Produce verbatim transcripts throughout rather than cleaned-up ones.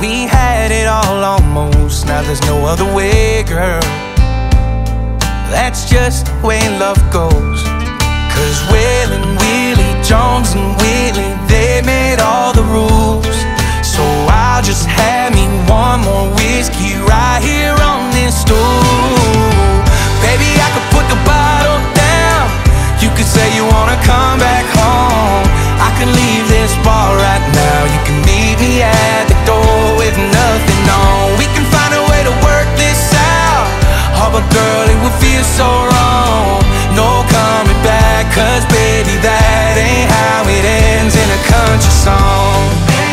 We had it all almost, now there's no other way, girl. That's just the way love goes. Cause Waylon, Willie, Jones and Whitley, they made all the rules. So I'll just have me one more whiskey right here on this stool. Baby, I could put the bottle down. You could say you wanna come back home. I could leave this bar right now. You can meet me at the door with nothing on. We can find a way to work this out. Oh, but girl, it would feel so wrong. No coming back, cause baby, that ain't how it ends in a country song.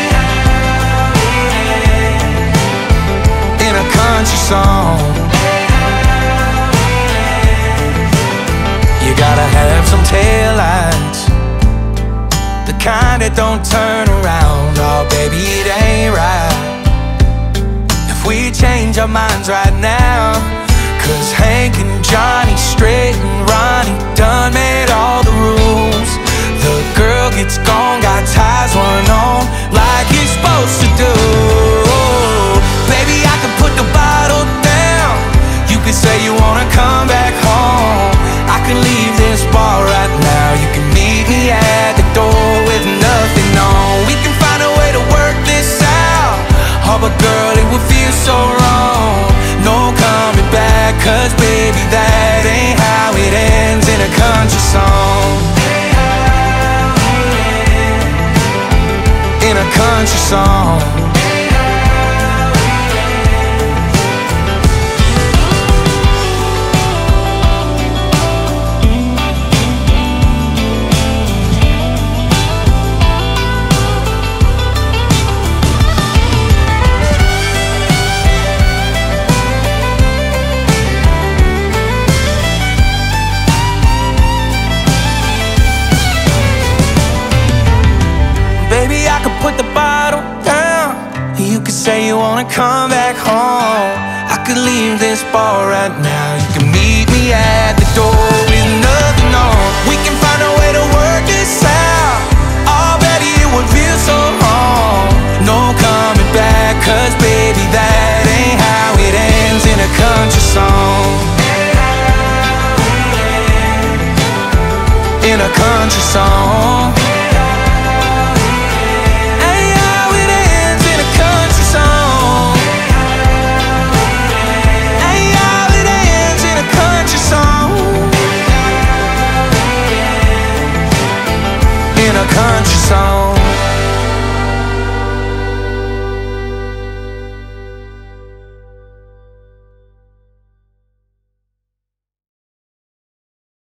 In a country song. You gotta have some taillights, the kind that don't turn around. Oh baby, it ain't right if we change our minds right now. Cause Hank and Johnny, Straight and Ronnie done made all the rules. The girl gets gone, got ties one on like he's supposed to do. Baby, I can put the bottle down. You can say you wanna come back home. I can leave this bar right now. You can meet me at the door with nothing on. We can find a way to work this out. Oh, but girl, it would feel so wrong. No coming back, cause baby, that ain't how it ends in a country song. In a country song. Put the bottle down. You could say you wanna come back home. I could leave this bar right now. You can meet me at the door with nothing on. We can find a way to work this out. Oh baby, it would feel so wrong. No coming back, cause baby, that ain't how it ends in a country song. In a country song.